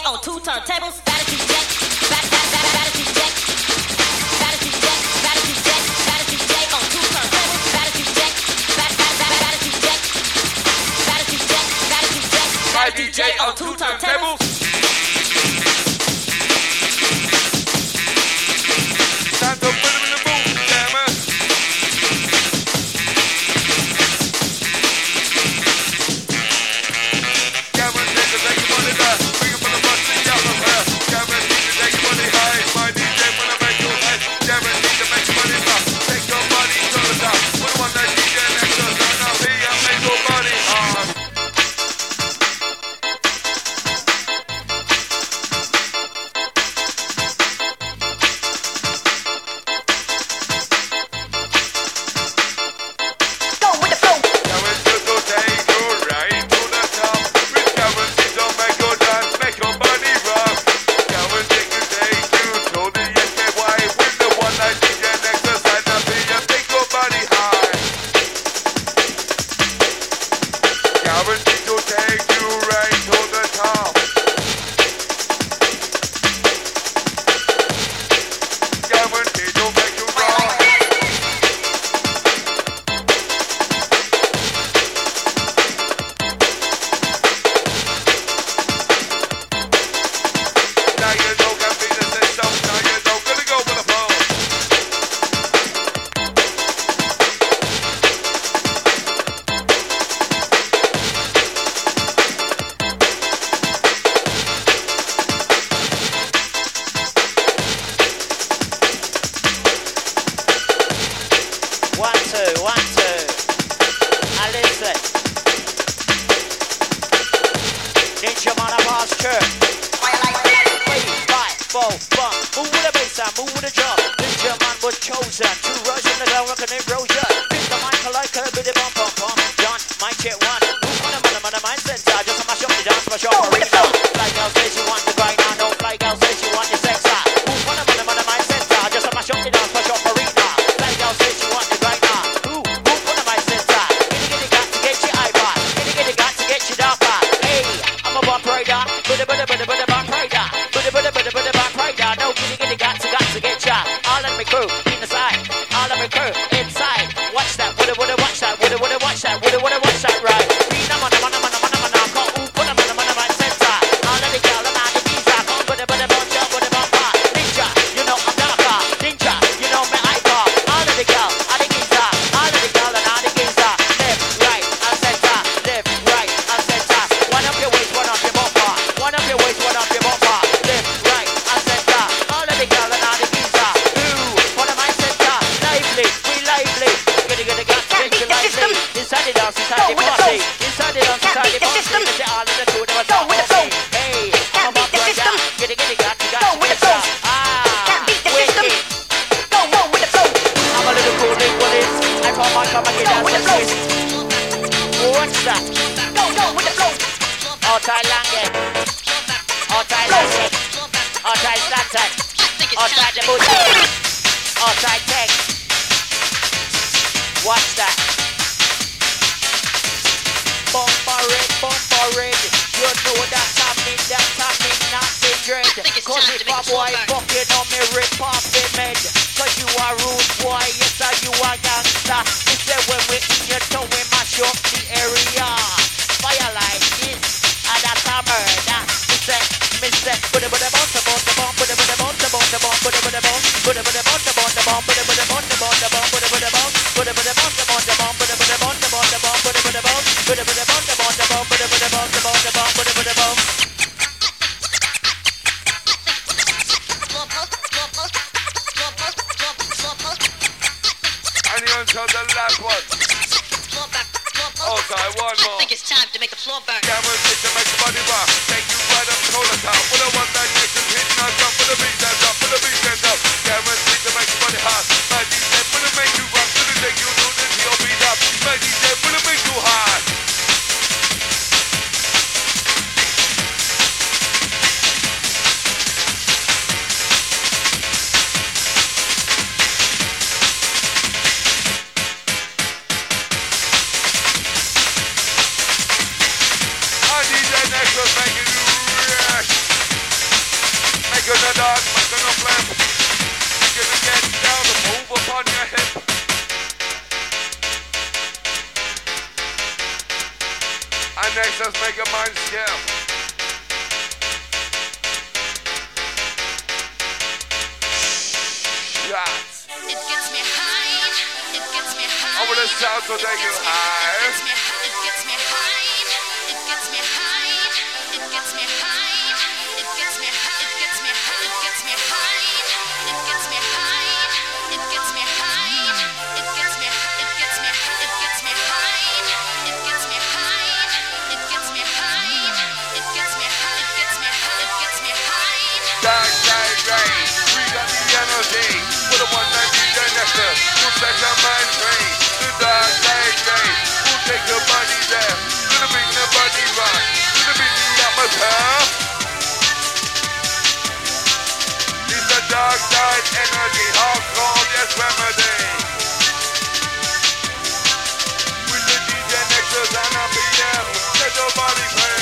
on two turntables. Battery DJ, battery DJ, battery DJ, battery DJ on two turntables. Battery DJ, battery DJ, battery DJ on two turntables. Stand up, put 'em in the boom, jammer. Jammer, take your money down. Bring it from the bus to Jammer. Jammer, need to take your money high. My DJ wanna make you high. Jammer, need to make your money high. Take your money to the top. Put 'em on that DJ next to us. Turn up here and make your money high. start making a flip. You're gonna get down and move upon your hip. And next, let's make your mind skip. Shots. It gets me high. It gets me high. I wanna sound so that you high. It gets me high. It gets me high. It gets me high. It gets me high. It gets me high. It gets me high. It gets me high. It gets me high. It gets me high. It gets me high. It gets me high. It gets me high. It gets me high. It gets me high. It gets me high. It gets me high. Dark side rain. We got the energy. For the one that we get next to. We'll set your mind free. The dark side rain. We'll take your body there. Gonna bring the body rock. Gonna bring the atmosphere. It's the dark side energy. Hardcore, yes, remedy. With the DJ Nexus and a PM. Let your body play.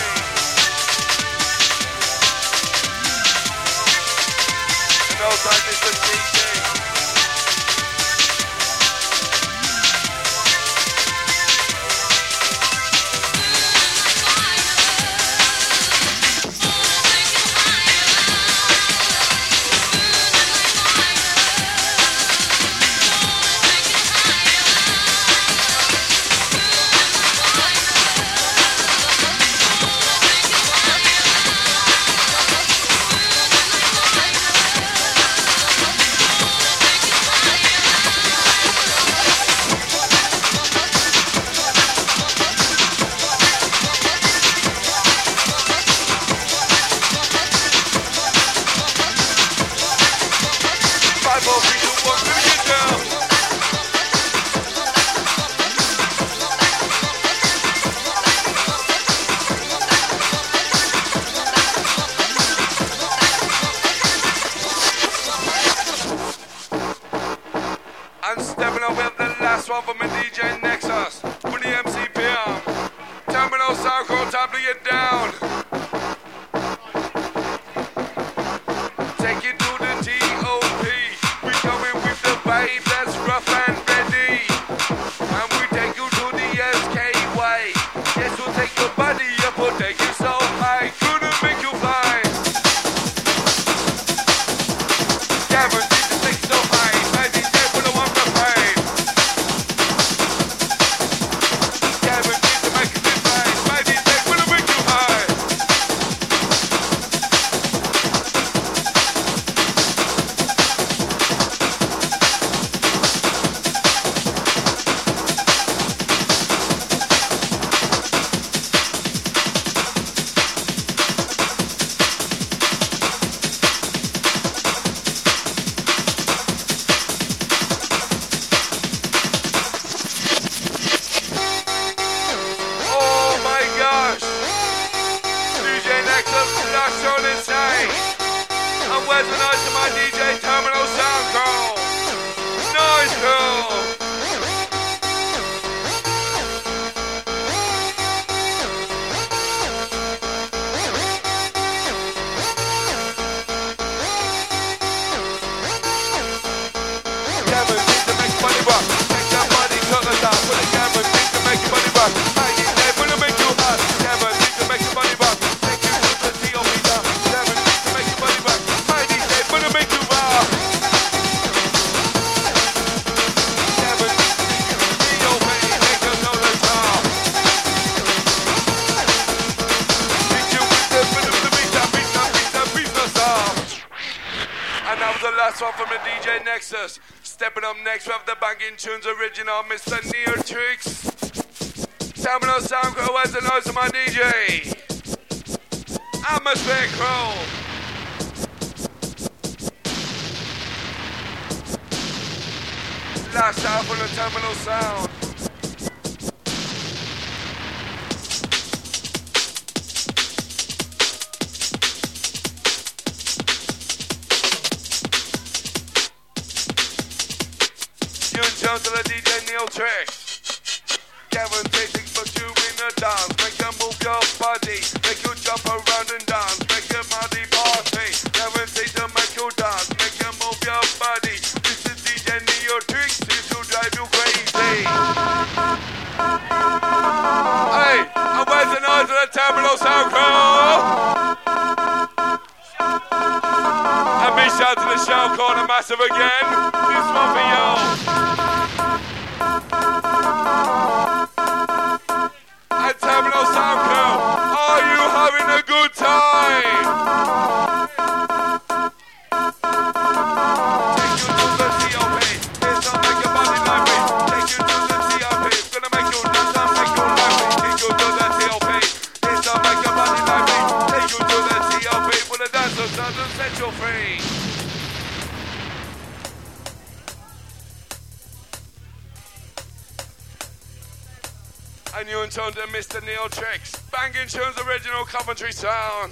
And outside is the DJ. From a DJ Nexus, with the MCPM, Terminal Circle, time to get down. Take it to the TOP, we coming with the vibe that's rough and ready. And we take you to the SK way. Yes, we'll take your body up, we'll take you so high, gonna make you fly. Guaranteed to take so high, my DJ for the one to pay. Stepping up next, we have the Banging Tunes original, Mr. Neotrix. Terminal Sound Crew has the noise of my DJ. Atmosphere Crew. Last out on the Terminal Sound. Down to the DJ Neotrix. Guaranteed to put you in the dance. Make you move your body. Make you jump around and dance. Make your body party. Guaranteed to make you the Terminal Sound Crew. And big shout to the Shell Corner Massive again. This one for you. And Terminal Sound Crew, are you having a good time? Take you to the COP. It's not make your body like me. Take you to the COP. It's gonna make you dance and make you like me. Take you to the COP. It's not make your body like me. Take you to the COP for the dancers doesn't set you free. And you in tune to Mr. Neil Tricks, Banging Tunes original Coventry sound.